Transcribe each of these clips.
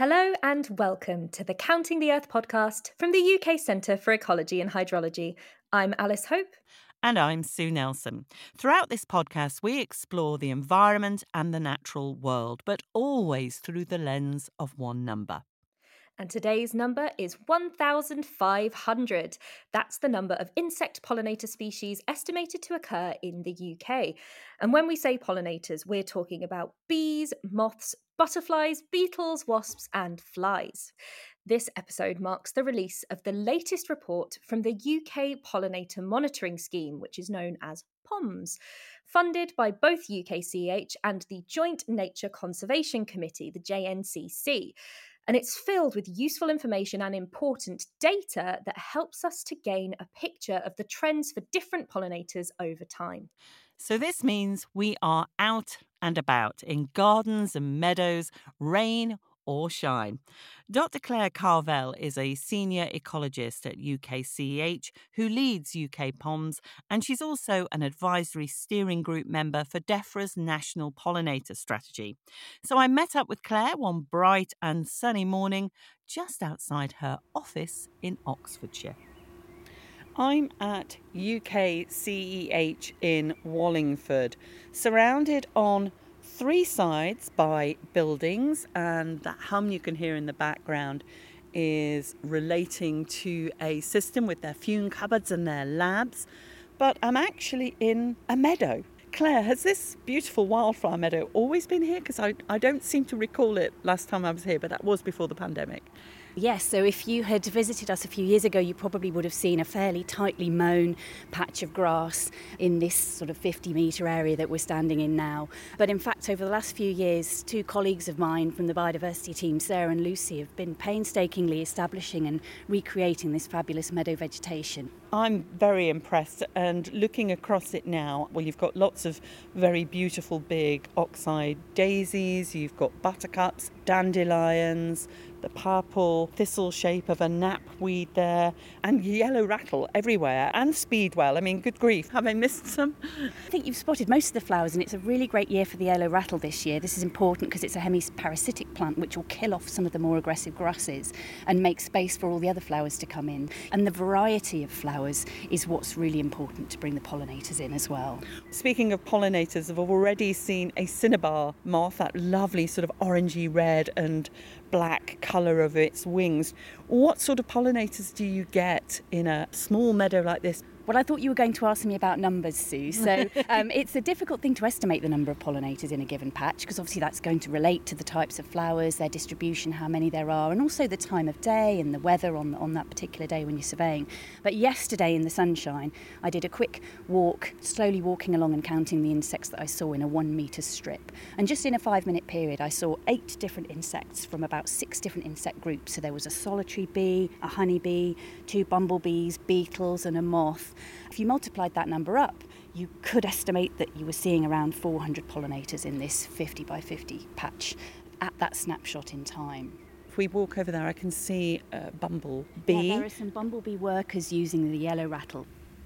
Hello and welcome to the Counting the Earth podcast from the UK Centre for Ecology and Hydrology. I'm Alice Hope. And I'm Sue Nelson. Throughout this podcast, we explore the environment and the natural world, but always through the lens of one number. And today's number is 1,500. That's the number of insect pollinator species estimated to occur in the UK. And when we say pollinators, we're talking about bees, moths, butterflies, beetles, wasps, and flies. This episode marks the release of the latest report from the UK Pollinator Monitoring Scheme, which is known as POMS, funded by both UKCEH and the Joint Nature Conservation Committee, the JNCC. And it's filled with useful information and important data that helps us to gain a picture of the trends for different pollinators over time. So this means we are out and about in gardens and meadows, rain or shine. Dr. Claire Carvell is a senior ecologist at UKCEH who leads UK POMS, and she's also an advisory steering group member for DEFRA's National Pollinator Strategy. So I met up with Claire one bright and sunny morning just outside her office in Oxfordshire. I'm at UKCEH in Wallingford, surrounded on three sides by buildings, and that hum you can hear in the background is relating to a system with their fume cupboards and their labs. But I'm actually in a meadow. Claire, has this beautiful wildflower meadow always been here? Because I don't seem to recall it last time I was here, but that was before the pandemic. Yes, so if you had visited us a few years ago, you probably would have seen a fairly tightly mown patch of grass in this sort of 50-metre area that we're standing in now. But in fact, over the last few years, two colleagues of mine from the biodiversity team, Sarah and Lucy, have been painstakingly establishing and recreating this fabulous meadow vegetation. I'm very impressed, and looking across it now, well, you've got lots of very beautiful big oxeye daisies, you've got buttercups, dandelions, the purple thistle shape of a knapweed there, and yellow rattle everywhere, and speedwell. I mean, good grief, have I missed some? I think you've spotted most of the flowers, and it's a really great year for the yellow rattle this year. This is important because it's a hemiparasitic plant which will kill off some of the more aggressive grasses and make space for all the other flowers to come in. And the variety of flowers is what's really important to bring the pollinators in as well. Speaking of pollinators, I've already seen a cinnabar moth, that lovely sort of orangey red and black colour of its wings. What sort of pollinators do you get in a small meadow like this? Well, I thought you were going to ask me about numbers, Sue. So it's a difficult thing to estimate the number of pollinators in a given patch, because obviously that's going to relate to the types of flowers, their distribution, how many there are, and also the time of day and the weather on that particular day when you're surveying. But yesterday in the sunshine, I did a quick walk, slowly walking along and counting the insects that I saw in a 1 metre strip. And just in a 5-minute period, I saw 8 different insects from about 6 different insect groups. So there was a solitary bee, a honeybee, 2 bumblebees, beetles and a moth. If you multiplied that number up, you could estimate that you were seeing around 400 pollinators in this 50 by 50 patch at that snapshot in time. If we walk over there, I can see a bumblebee. Yeah, there are some bumblebee workers using the yellow rattle.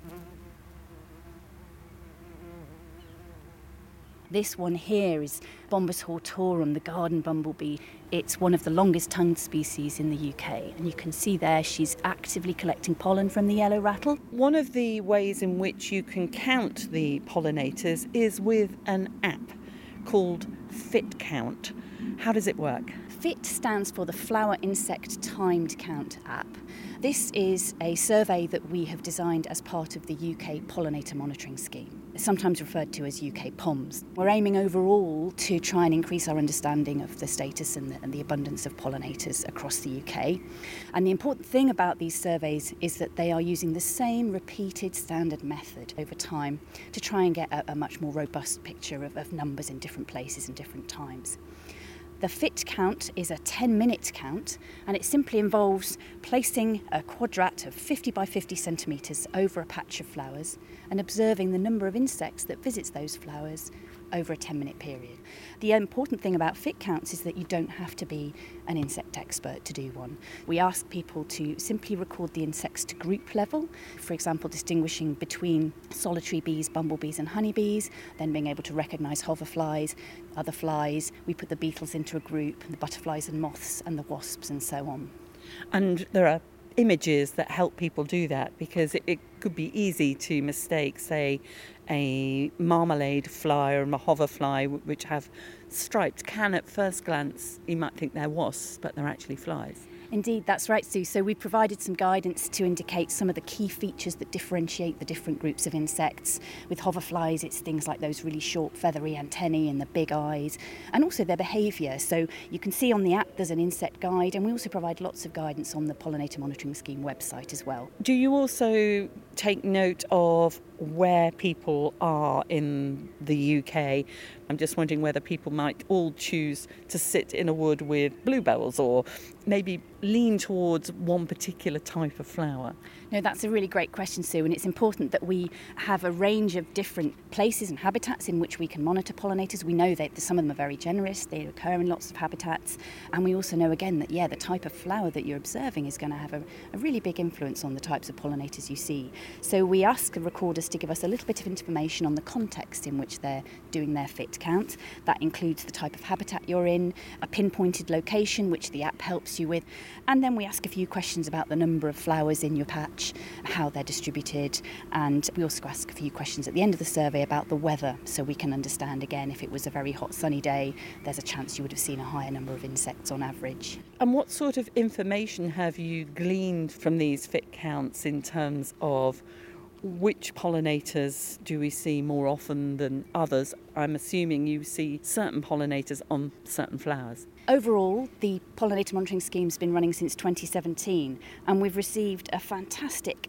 This one here is Bombus hortorum, the garden bumblebee. It's one of the longest tongued species in the UK, and you can see there she's actively collecting pollen from the yellow rattle. One of the ways in which you can count the pollinators is with an app called FitCount. How does it work? FIT stands for the Flower Insect Timed Count app. This is a survey that we have designed as part of the UK Pollinator Monitoring Scheme, sometimes referred to as UK POMS. We're aiming overall to try and increase our understanding of the status and the abundance of pollinators across the UK. And the important thing about these surveys is that they are using the same repeated standard method over time to try and get a much more robust picture of numbers in different places and different times. The FIT count is a 10-minute count, and it simply involves placing a quadrat of 50 by 50 centimetres over a patch of flowers and observing the number of insects that visits those flowers over a 10-minute period. The important thing about fit counts is that you don't have to be an insect expert to do one. We ask people to simply record the insects to group level, for example, distinguishing between solitary bees, bumblebees and honeybees, then being able to recognise hoverflies, other flies. We put the beetles into a group, the butterflies and moths and the wasps and so on. And there are images that help people do that, because it could be easy to mistake, say, a marmalade fly or a hoverfly, which have stripes. Can at first glance you might think they're wasps, but they're actually flies. Indeed, that's right, Sue. So we provided some guidance to indicate some of the key features that differentiate the different groups of insects. With hoverflies, it's things like those really short feathery antennae and the big eyes, and also their behaviour. So you can see on the app there's an insect guide, and we also provide lots of guidance on the Pollinator Monitoring Scheme website as well. Do you also take note of where people are in the UK? I'm just wondering whether people might all choose to sit in a wood with bluebells or maybe lean towards one particular type of flower. No, that's a really great question, Sue, and it's important that we have a range of different places and habitats in which we can monitor pollinators. We know that some of them are very generous, they occur in lots of habitats, and we also know again that, the type of flower that you're observing is going to have a really big influence on the types of pollinators you see. So we ask the recorders to give us a little bit of information on the context in which they're doing their fit count. That includes the type of habitat you're in, a pinpointed location which the app helps you with, and then we ask a few questions about the number of flowers in your patch, how they're distributed, and we also ask a few questions at the end of the survey about the weather, so we can understand again if it was a very hot sunny day, there's a chance you would have seen a higher number of insects on average. And what sort of information have you gleaned from these fit counts in terms of which pollinators do we see more often than others? I'm assuming you see certain pollinators on certain flowers. Overall, the Pollinator Monitoring Scheme's been running since 2017, and we've received a fantastic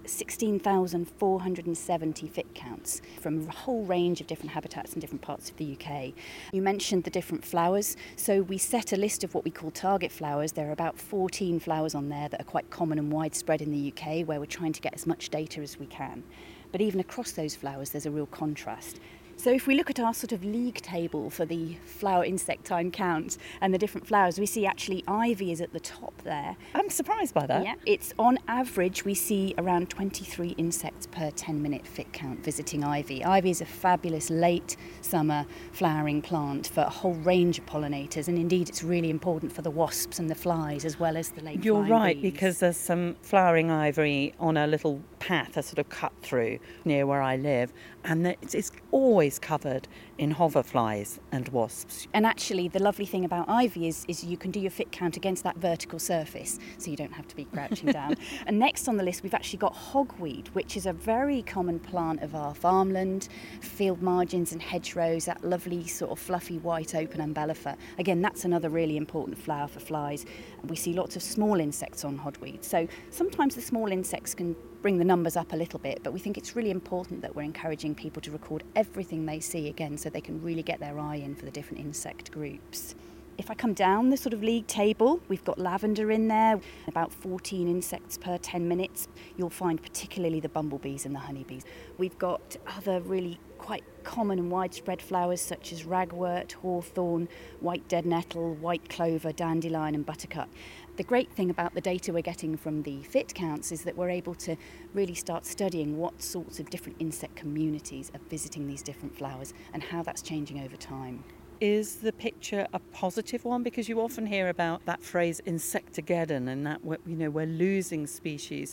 16,470 fit counts from a whole range of different habitats in different parts of the UK. You mentioned the different flowers, so we set a list of what we call target flowers. There are about 14 flowers on there that are quite common and widespread in the UK, where we're trying to get as much data as we can. But even across those flowers, there's a real contrast. So if we look at our sort of league table for the flower insect time count and the different flowers, we see actually ivy is at the top there. I'm surprised by that. Yeah, it's on average we see around 23 insects per 10-minute fit count visiting ivy. Ivy is a fabulous late summer flowering plant for a whole range of pollinators, and indeed it's really important for the wasps and the flies as well as the late You're flying right, bees. because there's some flowering ivy on a little path, a sort of cut through near where I live, and it's always covered in hoverflies and wasps. And actually the lovely thing about ivy is you can do your fit count against that vertical surface, so you don't have to be crouching down. And next on the list we've actually got hogweed, which is a very common plant of our farmland, field margins and hedgerows, that lovely sort of fluffy white open umbellifer. Again, that's another really important flower for flies. And we see lots of small insects on hogweed. So sometimes the small insects can bring the numbers up a little bit, but we think it's really important that we're encouraging people to record everything they see again, so they can really get their eye in for the different insect groups. If I come down the sort of league table, we've got lavender in there, about 14 insects per 10 minutes. You'll find particularly the bumblebees and the honeybees. We've got other really quite common and widespread flowers such as ragwort, hawthorn, white dead nettle, white clover, dandelion and buttercup. The great thing about the data we're getting from the fit counts is that we're able to really start studying what sorts of different insect communities are visiting these different flowers and how that's changing over time. Is the picture a positive one? Because you often hear about that phrase insectageddon, and that we're losing species.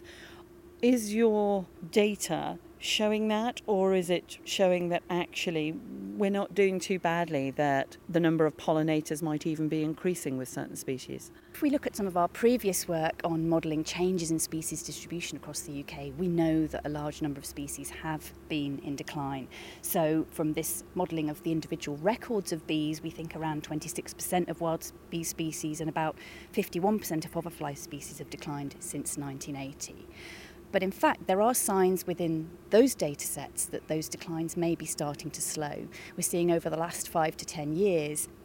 Is your data showing that, or is it showing that actually we're not doing too badly, that the number of pollinators might even be increasing with certain species? If we look at some of our previous work on modelling changes in species distribution across the UK, we know that a large number of species have been in decline. So from this modelling of the individual records of bees, we think around 26% of wild bee species and about 51% of hoverfly species have declined since 1980. But in fact, there are signs within those data sets that those declines may be starting to slow. We're seeing over the last 5 to 10 years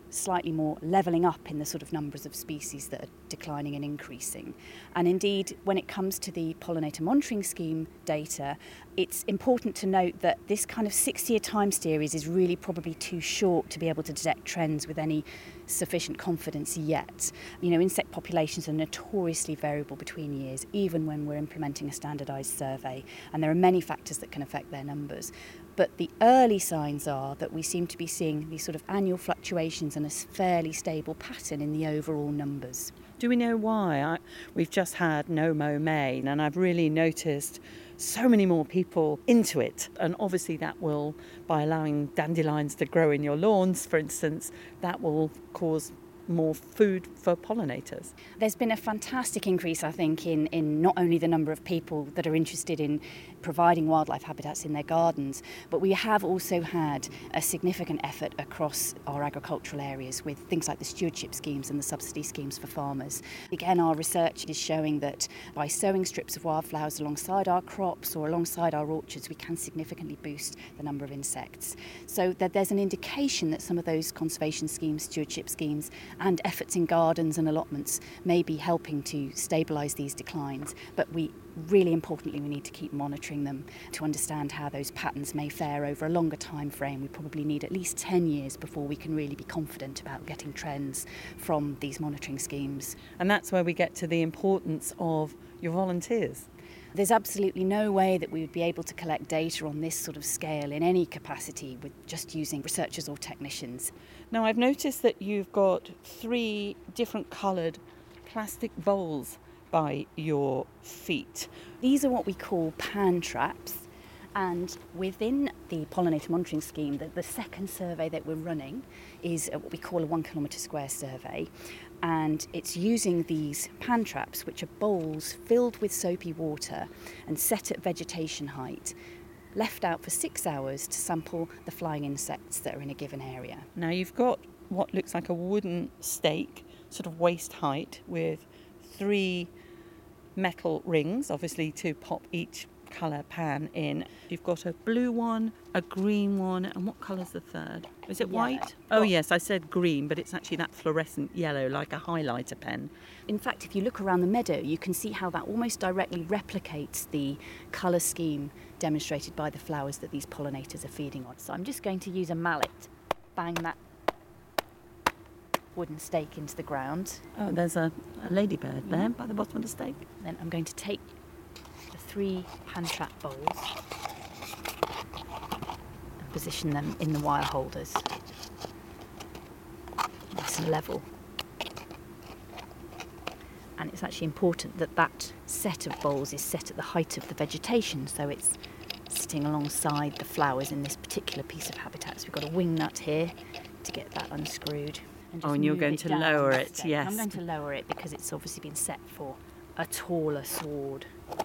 slightly more levelling up in the sort of numbers of species that are declining and increasing. And indeed, when it comes to the pollinator monitoring scheme data, it's important to note that this kind of 6-year time series is really probably too short to be able to detect trends with any sufficient confidence yet. Insect populations are notoriously variable between years, even when we're implementing a standardised survey, and there are many factors that can affect their numbers. But the early signs are that we seem to be seeing these sort of annual fluctuations and a fairly stable pattern in the overall numbers. Do we know why? We've just had No Mow Main, and I've really noticed so many more people into it. And obviously that will, by allowing dandelions to grow in your lawns, for instance, that will cause more food for pollinators. There's been a fantastic increase, I think, in not only the number of people that are interested in providing wildlife habitats in their gardens, but we have also had a significant effort across our agricultural areas with things like the stewardship schemes and the subsidy schemes for farmers. Again, our research is showing that by sowing strips of wildflowers alongside our crops or alongside our orchards, we can significantly boost the number of insects. So that there's an indication that some of those conservation schemes, stewardship schemes, and efforts in gardens and allotments may be helping to stabilise these declines, but really importantly, we need to keep monitoring them to understand how those patterns may fare over a longer time frame. We probably need at least 10 years before we can really be confident about getting trends from these monitoring schemes. And that's where we get to the importance of your volunteers. There's absolutely no way that we would be able to collect data on this sort of scale in any capacity with just using researchers or technicians. Now, I've noticed that you've got 3 different coloured plastic bowls by your feet. These are what we call pan traps, and within the pollinator monitoring scheme, the second survey that we're running is what we call a 1 kilometre square survey, and it's using these pan traps, which are bowls filled with soapy water and set at vegetation height, left out for 6 hours to sample the flying insects that are in a given area. Now, you've got what looks like a wooden stake, sort of waist height, with 3 metal rings, obviously to pop each colour pan in. You've got a blue one, a green one, and what colour's the third? Is it white? Oh yes, I said green, but it's actually that fluorescent yellow, like a highlighter pen. In fact, if you look around the meadow, you can see how that almost directly replicates the colour scheme demonstrated by the flowers that these pollinators are feeding on. So I'm just going to use a mallet to bang that wooden stake into the ground. Oh, there's a ladybird there by the bottom of the stake. Then I'm going to take the 3 pan trap bowls and position them in the wire holders, nice and level. And it's actually important that that set of bowls is set at the height of the vegetation, so it's sitting alongside the flowers in this particular piece of habitat. So we've got a wing nut here to get that unscrewed. And you're going to lower it, yes. I'm going to lower it because it's obviously been set for a taller sward.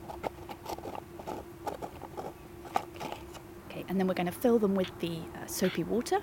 Okay, and then we're going to fill them with the soapy water.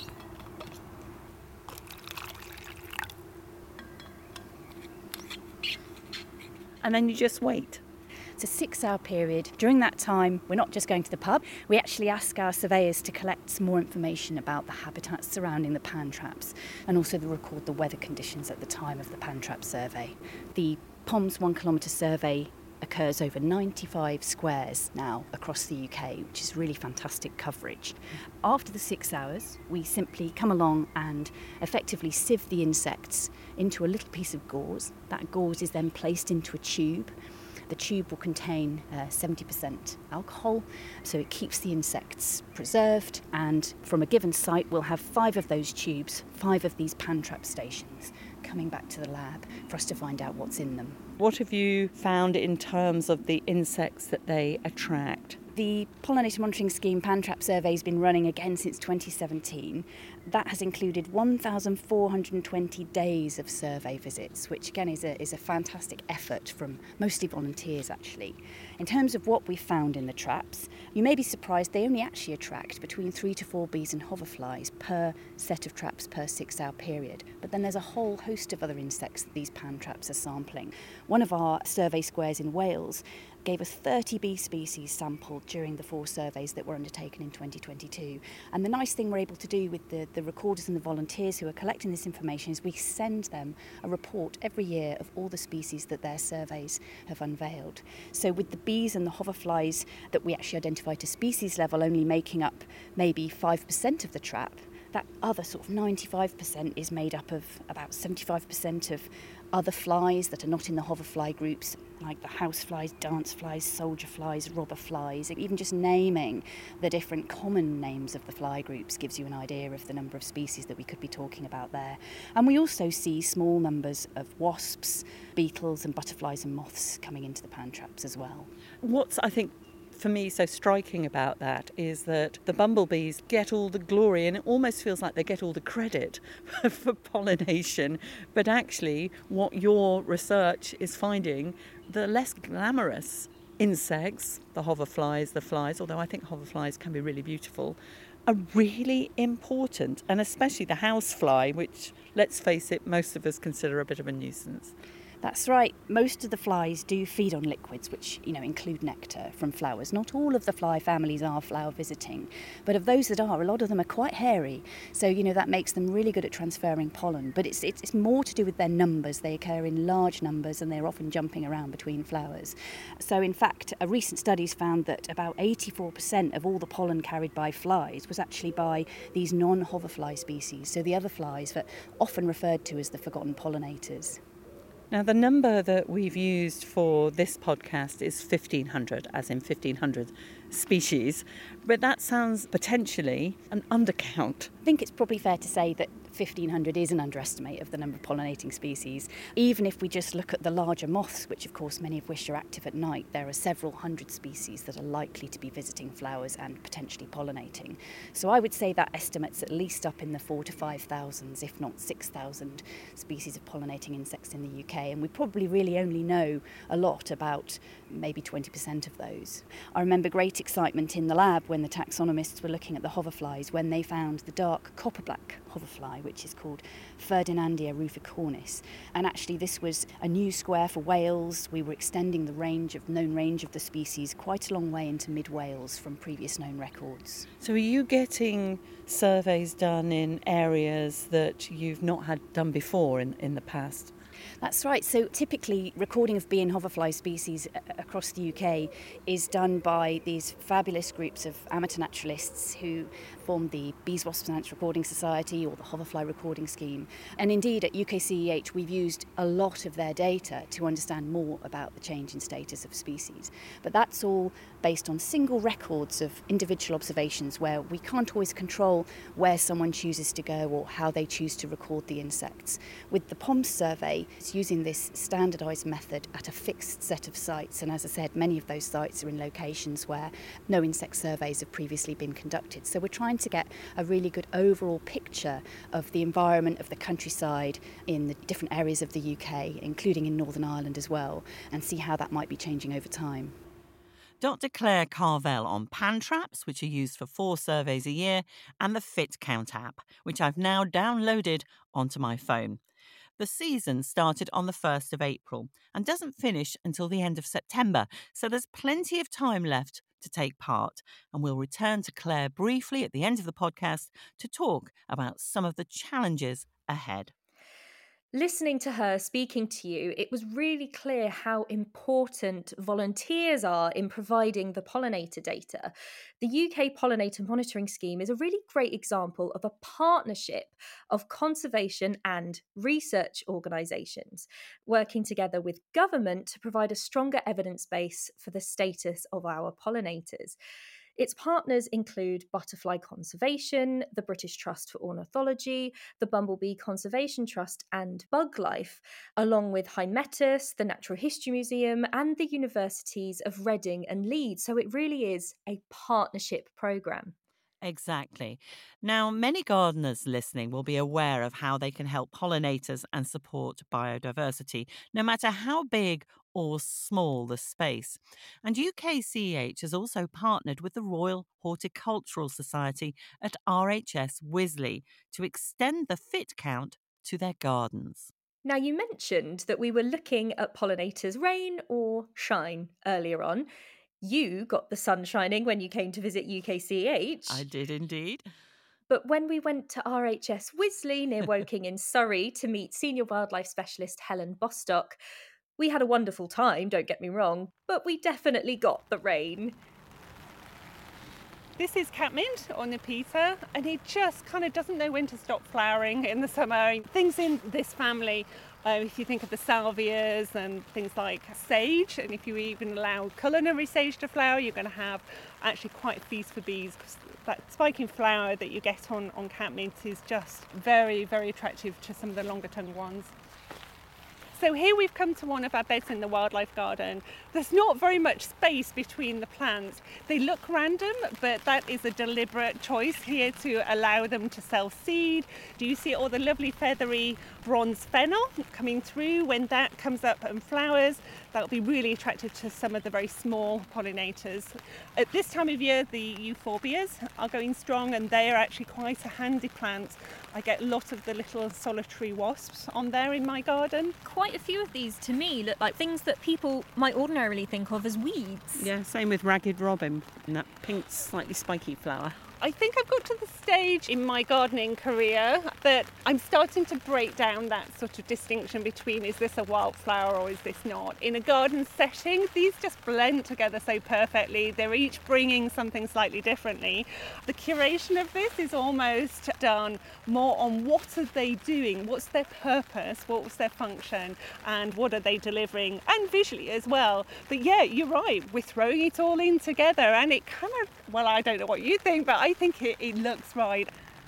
And then you just wait. It's a 6-hour period. During that time, we're not just going to the pub. We actually ask our surveyors to collect some more information about the habitats surrounding the pan traps and also to record the weather conditions at the time of the pan trap survey. The POMS 1 kilometre survey occurs over 95 squares now across the UK, which is really fantastic coverage. After the 6 hours, we simply come along and effectively sieve the insects into a little piece of gauze. That gauze is then placed into a tube. The tube will contain 70% alcohol, so it keeps the insects preserved, and from a given site we'll have 5 of those tubes, 5 of these pan trap stations coming back to the lab for us to find out what's in them. What have you found in terms of the insects that they attract? The Pollinator Monitoring Scheme Pan Trap Survey has been running again since 2017. That has included 1,420 days of survey visits, which again is a fantastic effort from mostly volunteers actually. In terms of what we found in the traps, you may be surprised they only actually attract between 3 to 4 bees and hoverflies per set of traps per 6-hour period. But then there's a whole host of other insects that these pan traps are sampling. One of our survey squares in Wales gave us 30 bee species sampled during the 4 surveys that were undertaken in 2022. And the nice thing we're able to do with the with the recorders and the volunteers who are collecting this information is we send them a report every year of all the species that their surveys have unveiled. So with the bees and the hoverflies that we actually identify to species level only making up maybe 5% of the trap, that other sort of 95% is made up of about 75% of other flies that are not in the hoverfly groups, like the house flies, dance flies, soldier flies, robber flies. Even just naming the different common names of the fly groups gives you an idea of the number of species that we could be talking about there. And we also see small numbers of wasps, beetles and butterflies and moths coming into the pan traps as well. What's, I think, for me so striking about that is that the bumblebees get all the glory, and it almost feels like they get all the credit for pollination, but actually what your research is finding, the less glamorous insects, the hoverflies, the flies, although I think hoverflies can be really beautiful, are really important, and especially the housefly, which, let's face it, most of us consider a bit of a nuisance. That's right. Most of the flies do feed on liquids, which, include nectar from flowers. Not all of the fly families are flower visiting, but of those that are, a lot of them are quite hairy. So, that makes them really good at transferring pollen. But it's more to do with their numbers. They occur in large numbers and they're often jumping around between flowers. So, in fact, a recent studies found that about 84% of all the pollen carried by flies was actually by these non-hoverfly species. So the other flies that often referred to as the forgotten pollinators. Now, the number that we've used for this podcast is 1,500, as in 1,500 species, but that sounds potentially an undercount. I think it's probably fair to say that 1,500 is an underestimate of the number of pollinating species. Even if we just look at the larger moths, which of course many of which are active at night, there are several hundred species that are likely to be visiting flowers and potentially pollinating. So I would say that estimate's at least up in the 4,000 to 5,000, if not 6,000 species of pollinating insects in the UK, and we probably really only know a lot about maybe 20% of those. I remember great excitement in the lab when the taxonomists were looking at the hoverflies when they found the dark copper-black hoverfly, which is called Ferdinandia ruficornis. And actually this was a new square for Wales. We were extending the known range of the species quite a long way into mid-Wales from previous known records. So are you getting surveys done in areas that you've not had done before in the past? That's right. So typically recording of bee and hoverfly species across the UK is done by these fabulous groups of amateur naturalists who form the Bees, Wasps and Ants Recording Society or the Hoverfly Recording Scheme. And indeed at UKCEH we've used a lot of their data to understand more about the change in status of species. But that's all based on single records of individual observations where we can't always control where someone chooses to go or how they choose to record the insects. With the POMS survey, it's using this standardised method at a fixed set of sites, and as I said, many of those sites are in locations where no insect surveys have previously been conducted. So we're trying to get a really good overall picture of the environment of the countryside in the different areas of the UK, including in Northern Ireland as well, and see how that might be changing over time. Dr. Claire Carvell on pan traps, which are used for 4 surveys a year, and the FitCount app, which I've now downloaded onto my phone. The season started on the 1st of April and doesn't finish until the end of September, so there's plenty of time left to take part. And we'll return to Claire briefly at the end of the podcast to talk about some of the challenges ahead. Listening to her speaking to you, it was really clear how important volunteers are in providing the pollinator data. The UK Pollinator Monitoring Scheme is a really great example of a partnership of conservation and research organisations working together with government to provide a stronger evidence base for the status of our pollinators. Its partners include Butterfly Conservation, the British Trust for Ornithology, the Bumblebee Conservation Trust, and BugLife, along with Hymettus, the Natural History Museum, and the universities of Reading and Leeds. So it really is a partnership programme. Exactly. Now, many gardeners listening will be aware of how they can help pollinators and support biodiversity, no matter how big or small the space. And UKCEH has also partnered with the Royal Horticultural Society at RHS Wisley to extend the FitCount to their gardens. Now, you mentioned that we were looking at pollinators rain or shine earlier on. You got the sun shining when you came to visit UKCEH. I did indeed. But when we went to RHS Wisley near Woking in Surrey to meet Senior Wildlife Specialist Helen Bostock, we had a wonderful time, don't get me wrong, but we definitely got the rain. This is catmint or Nepeta, and it just kind of doesn't know when to stop flowering in the summer. Things in this family, if you think of the salvias and things like sage, and if you even allow culinary sage to flower, you're going to have actually quite a feast for bees, because that spiking flower that you get on catmint is just very, very attractive to some of the longer tongue ones. So here we've come to one of our beds in the wildlife garden. There's not very much space between the plants. They look random, but that is a deliberate choice here to allow them to self-seed. Do you see all the lovely feathery bronze fennel coming through? When that comes up and flowers, that'll be really attractive to some of the very small pollinators. At this time of year, the euphorbias are going strong, and they are actually quite a handy plant. I get a lot of the little solitary wasps on there in my garden. Quite a few of these to me look like things that people might ordinarily think of as weeds. Yeah, same with ragged robin, and that pink, slightly spiky flower. I think I've got to the stage in my gardening career that I'm starting to break down that sort of distinction between, is this a wildflower or is this not? In a garden setting, these just blend together so perfectly. They're each bringing something slightly differently. The curation of this is almost done more on what are they doing, what's their purpose, what was their function, and what are they delivering, and visually as well. But yeah, you're right, we're throwing it all in together, and it kind of, well, I don't know what you think, but I think it looks right.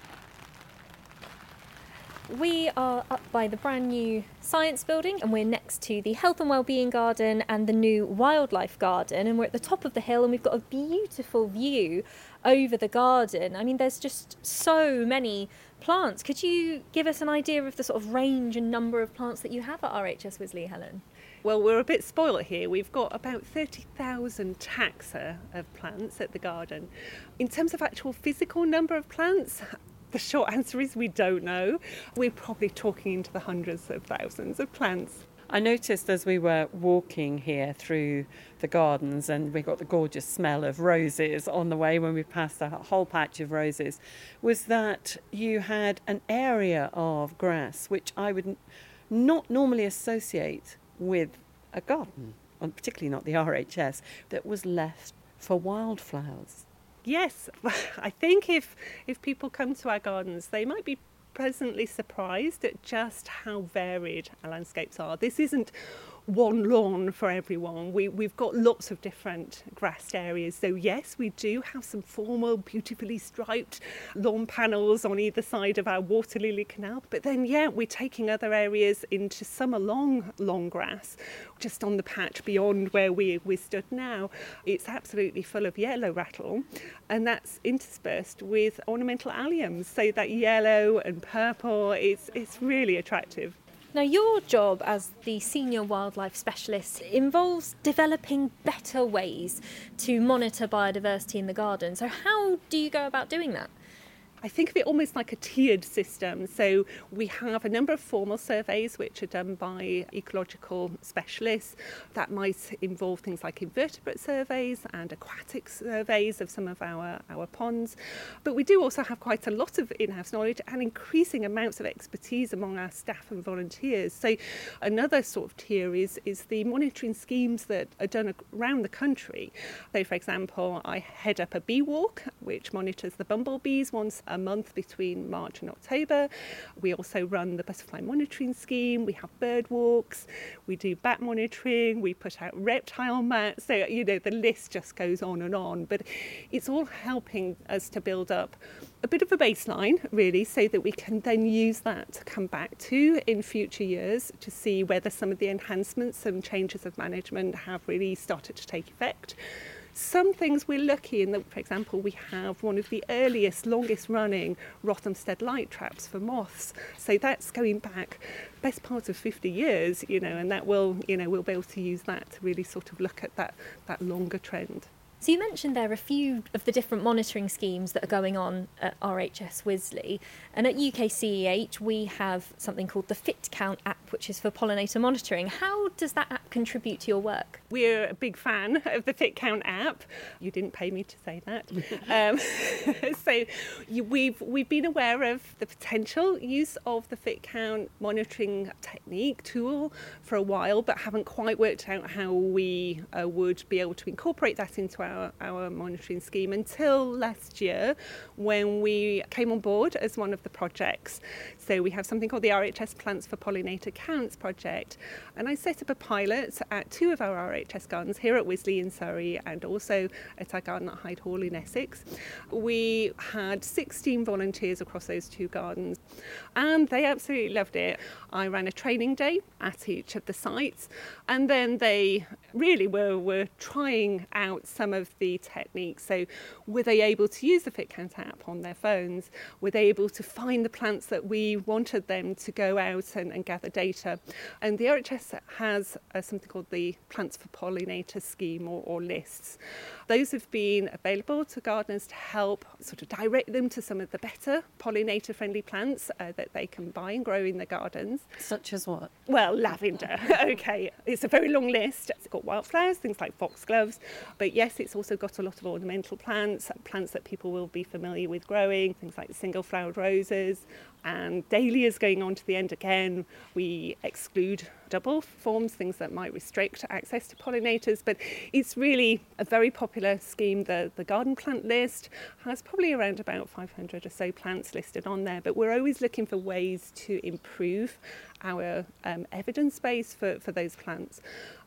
We are up by the brand new science building, and we're next to the health and wellbeing garden and the new wildlife garden, and we're at the top of the hill, and we've got a beautiful view over the garden. I mean, there's just so many plants. Could you give us an idea of the sort of range and number of plants that you have at RHS Wisley, Helen? Well, we're a bit spoilt here. We've got about 30,000 taxa of plants at the garden. In terms of actual physical number of plants, the short answer is we don't know. We're probably talking into the hundreds of thousands of plants. I noticed as we were walking here through the gardens, and we got the gorgeous smell of roses on the way when we passed a whole patch of roses, was that you had an area of grass which I would not normally associate with a garden, and particularly not the RHS, that was left for wildflowers. Yes, I think if people come to our gardens, they might be pleasantly surprised at just how varied our landscapes are. This isn't one lawn for everyone. We've got lots of different grassed areas. So yes, we do have some formal, beautifully striped lawn panels on either side of our water lily canal. But then, yeah, we're taking other areas into summer long grass. Just on the patch beyond where we stood now, it's absolutely full of yellow rattle, and that's interspersed with ornamental alliums. So that yellow and purple, it's really attractive. Now, your job as the Senior Wildlife Specialist involves developing better ways to monitor biodiversity in the garden. So how do you go about doing that? I think of it almost like a tiered system. So we have a number of formal surveys which are done by ecological specialists. That might involve things like invertebrate surveys and aquatic surveys of some of our ponds. But we do also have quite a lot of in-house knowledge and increasing amounts of expertise among our staff and volunteers. So another sort of tier is the monitoring schemes that are done around the country. So for example, I head up a bee walk which monitors the bumblebees once a month between March and October. We also run the butterfly monitoring scheme. We have bird walks. We do bat monitoring. We put out reptile mats. So, the list just goes on. But it's all helping us to build up a bit of a baseline, really, so that we can then use that to come back to in future years to see whether some of the enhancements and changes of management have really started to take effect. Some things we're lucky in that, for example, we have one of the earliest, longest running Rothamsted light traps for moths. So that's going back best part of 50 years, and that will, we'll be able to use that to really sort of look at that longer trend. So you mentioned there a few of the different monitoring schemes that are going on at RHS Wisley. And at UKCEH, we have something called the FitCount app, which is for pollinator monitoring. How does that app contribute to your work? We're a big fan of the FitCount app. You didn't pay me to say that. We've been aware of the potential use of the FitCount monitoring technique tool for a while, but haven't quite worked out how we would be able to incorporate that into our monitoring scheme until last year, when we came on board as one of the projects. So we have something called the RHS Plants for Pollinator Counts project, and I set up a pilot at 2 of our RHS gardens, here at Wisley in Surrey and also at our garden at Hyde Hall in Essex. We had 16 volunteers across those 2 gardens, and they absolutely loved it. I ran a training day at each of the sites, and then they really were trying out some of the techniques. So were they able to use the FitCount app on their phones? Were they able to find the plants that we wanted them to go out and gather data? And the RHS has something called the Plants for Pollinator scheme or lists. Those have been available to gardeners to help sort of direct them to some of the better pollinator-friendly plants that they can buy and grow in their gardens. Such as what? Well, lavender. Okay, it's a very long list. It's got wildflowers, things like foxgloves, but yes, it's also got a lot of ornamental plants that people will be familiar with growing, things like single-flowered roses, and dahlias going on to the end again. We exclude double forms, things that might restrict access to pollinators, but it's really a very popular scheme. The garden plant list has probably around about 500 or so plants listed on there, but we're always looking for ways to improve our evidence base for those plants.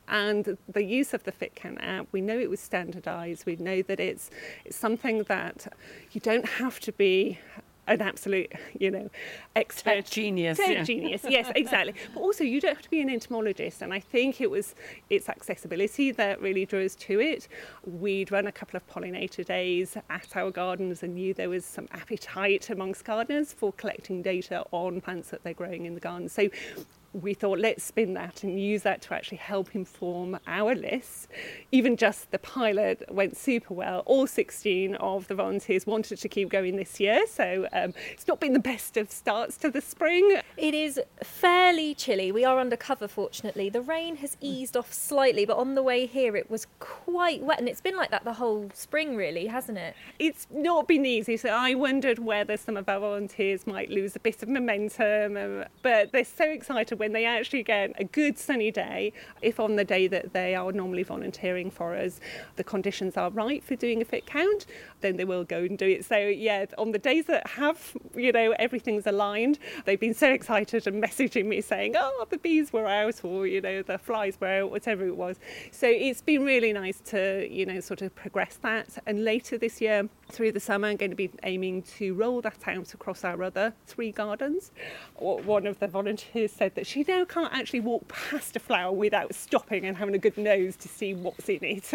And the use of the FitCount app, we know it was standardised. We know that it's something that you don't have to be an absolute, expert. Tech genius. Genius, yes, exactly. But also you don't have to be an entomologist, and I think it was its accessibility that really drew us to it. We'd run a couple of pollinator days at our gardens and knew there was some appetite amongst gardeners for collecting data on plants that they're growing in the garden. So we thought, let's spin that and use that to actually help inform our lists. Even just the pilot went super well. All 16 of the volunteers wanted to keep going this year, so it's not been the best of starts to the spring. It is fairly chilly. We are under cover, fortunately. The rain has eased off slightly, but on the way here it was quite wet, and it's been like that the whole spring, really, hasn't it? It's not been easy, so I wondered whether some of our volunteers might lose a bit of momentum, but they're so excited when they actually get a good sunny day. If on the day that they are normally volunteering for us, the conditions are right for doing a FitCount, then they will go and do it. So yeah, on the days that have, everything's aligned, they've been so excited and messaging me saying, oh, the bees were out, or, the flies were out, whatever it was. So it's been really nice to, sort of progress that. And later this year, through the summer, I'm going to be aiming to roll that out across our other 3 gardens. One of the volunteers said that she now can't actually walk past a flower without stopping and having a good nose to see what's in it.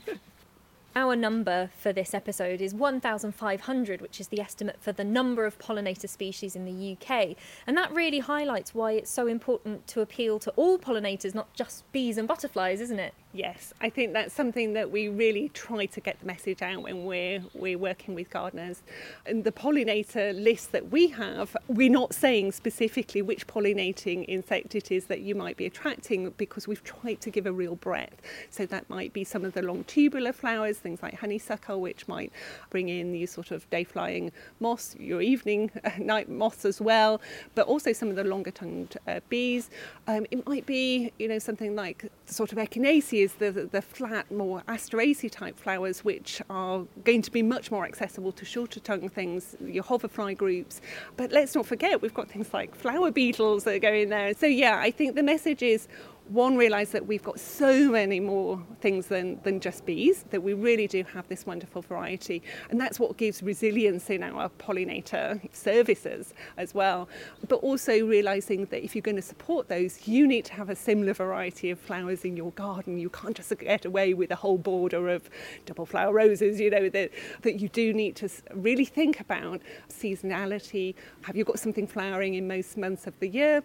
Our number for this episode is 1,500, which is the estimate for the number of pollinator species in the UK. And that really highlights why it's so important to appeal to all pollinators, not just bees and butterflies, isn't it? Yes, I think that's something that we really try to get the message out when we're working with gardeners. And the pollinator list that we have, we're not saying specifically which pollinating insect it is that you might be attracting, because we've tried to give a real breadth. So that might be some of the long tubular flowers, things like honeysuckle, which might bring in these sort of day-flying moths, your evening night moths as well, but also some of the longer-tongued bees. It might be, something like sort of echinaceas, the flat, more Asteraceae type flowers, which are going to be much more accessible to shorter tongue things, your hoverfly groups. But let's not forget, we've got things like flower beetles that go in there. So yeah, I think the message is, one, realise that we've got so many more things than just bees, that we really do have this wonderful variety. And that's what gives resilience in our pollinator services as well. But also realising that if you're going to support those, you need to have a similar variety of flowers in your garden. You can't just get away with a whole border of double flower roses, that you do need to really think about seasonality. Have you got something flowering in most months of the year?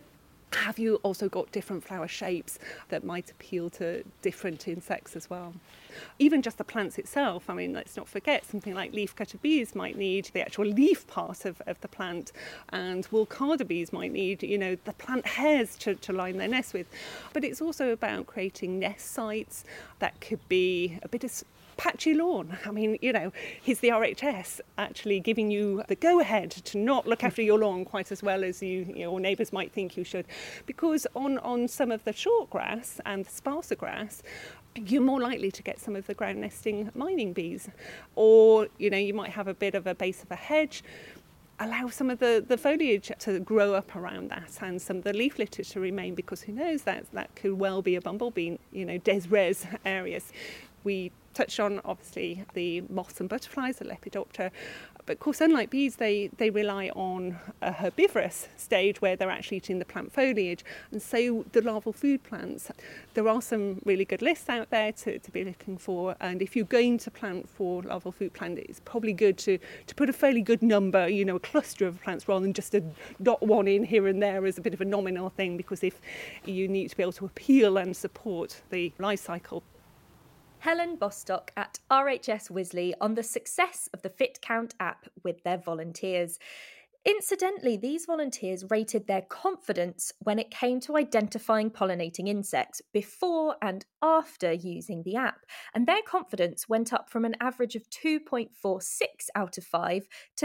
Have you also got different flower shapes that might appeal to different insects as well? Even just the plants itself, I mean, let's not forget something like leaf-cutter bees might need the actual leaf part of the plant, and wool-carder bees might need, the plant hairs to line their nest with. But it's also about creating nest sites that could be a bit of patchy lawn. I mean, here's the RHS actually giving you the go-ahead to not look after your lawn quite as well as your neighbours might think you should. Because on some of the short grass and the sparser grass, you're more likely to get some of the ground nesting mining bees. Or, you might have a bit of a base of a hedge. Allow some of the foliage to grow up around that and some of the leaf litter to remain, because who knows, that could well be a bumblebee, des res areas. We touched on, obviously, the moths and butterflies, the Lepidoptera. But of course, unlike bees, they rely on a herbivorous stage where they're actually eating the plant foliage. And so the larval food plants, there are some really good lists out there to be looking for. And if you're going to plant for larval food plant, it's probably good to put a fairly good number, a cluster of plants, rather than just a dot one in here and there as a bit of a nominal thing, because if you need to be able to appeal and support the life cycle. Helen Bostock at RHS Wisley on the success of the Fit Count app with their volunteers. Incidentally, these volunteers rated their confidence when it came to identifying pollinating insects before and after using the app. And their confidence went up from an average of 2.46 out of 5 to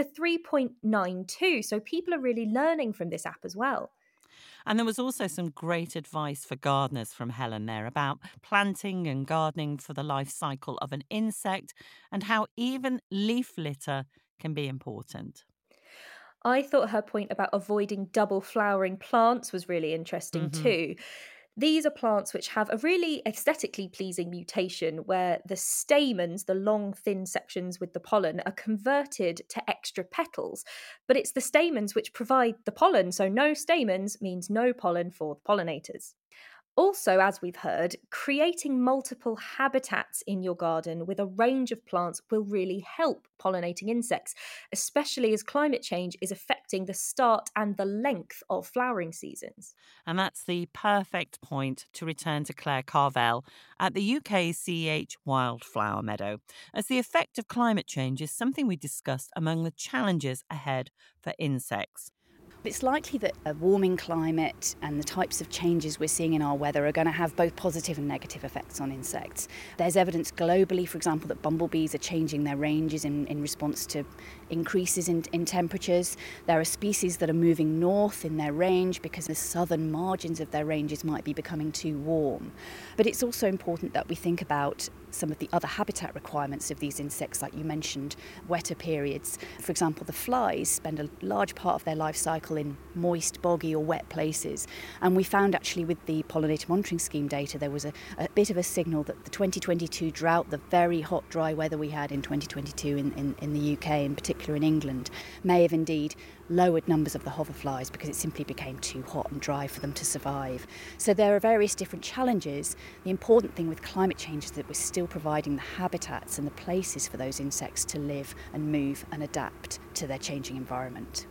3.92. So people are really learning from this app as well. And there was also some great advice for gardeners from Helen there about planting and gardening for the life cycle of an insect and how even leaf litter can be important. I thought her point about avoiding double flowering plants was really interesting too. These are plants which have a really aesthetically pleasing mutation where the stamens, the long thin sections with the pollen, are converted to extra petals. But it's the stamens which provide the pollen, so no stamens means no pollen for the pollinators. Also, as we've heard, creating multiple habitats in your garden with a range of plants will really help pollinating insects, especially as climate change is affecting the start and the length of flowering seasons. And that's the perfect point to return to Claire Carvell at the UK CEH Wildflower Meadow, as the effect of climate change is something we discussed among the challenges ahead for insects. It's likely that a warming climate and the types of changes we're seeing in our weather are going to have both positive and negative effects on insects. There's evidence globally, for example, that bumblebees are changing their ranges in response to increases in temperatures. There are species that are moving north in their range because the southern margins of their ranges might be becoming too warm. But it's also important that we think about some of the other habitat requirements of these insects, like you mentioned, wetter periods. For example, the flies spend a large part of their life cycle in moist, boggy or wet places. And we found actually with the pollinator monitoring scheme data, there was a bit of a signal that the 2022 drought, the very hot, dry weather we had in 2022 in the UK, in particular in England, may have indeed lowered numbers of the hoverflies because it simply became too hot and dry for them to survive. So there are various different challenges. The important thing with climate change is that we're still providing the habitats and the places for those insects to live and move and adapt to their changing environment.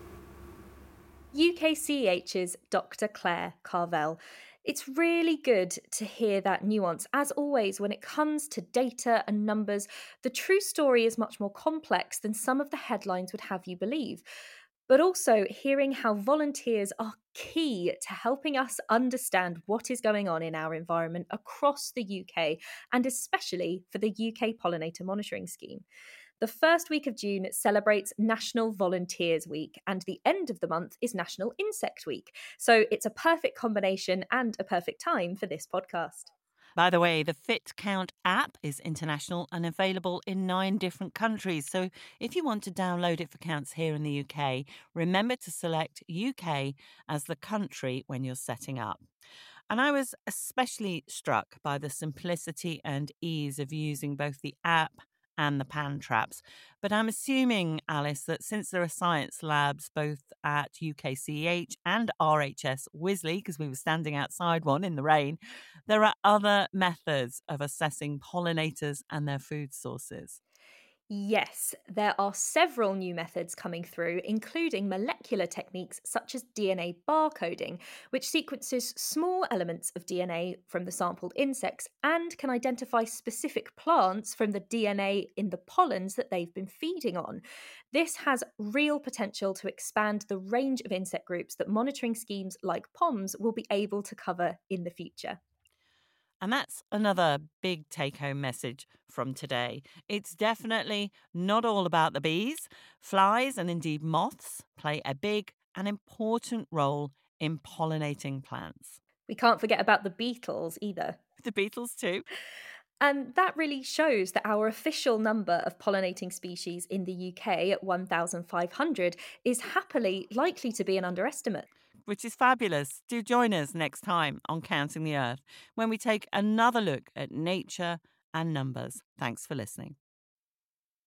UKCEH's Dr. Claire Carvell. It's really good to hear that nuance. As always, when it comes to data and numbers, the true story is much more complex than some of the headlines would have you believe. But also hearing how volunteers are key to helping us understand what is going on in our environment across the UK, and especially for the UK Pollinator Monitoring Scheme. The first week of June celebrates National Volunteers Week, and the end of the month is National Insect Week. So it's a perfect combination and a perfect time for this podcast. By the way, the Fit Count app is international and available in 9 different countries. So if you want to download it for counts here in the UK, remember to select UK as the country when you're setting up. And I was especially struck by the simplicity and ease of using both the app and the pan traps. But I'm assuming, Alice, that since there are science labs both at UKCEH and RHS Wisley, because we were standing outside one in the rain, there are other methods of assessing pollinators and their food sources. Yes, there are several new methods coming through, including molecular techniques such as DNA barcoding, which sequences small elements of DNA from the sampled insects and can identify specific plants from the DNA in the pollens that they've been feeding on. This has real potential to expand the range of insect groups that monitoring schemes like POMS will be able to cover in the future. And that's another big take home message from today. It's definitely not all about the bees. Flies and indeed moths play a big and important role in pollinating plants. We can't forget about the beetles either. The beetles, too. And that really shows that our official number of pollinating species in the UK at 1,500 is happily likely to be an underestimate. Which is fabulous. Do join us next time on Counting the Earth when we take another look at nature and numbers. Thanks for listening.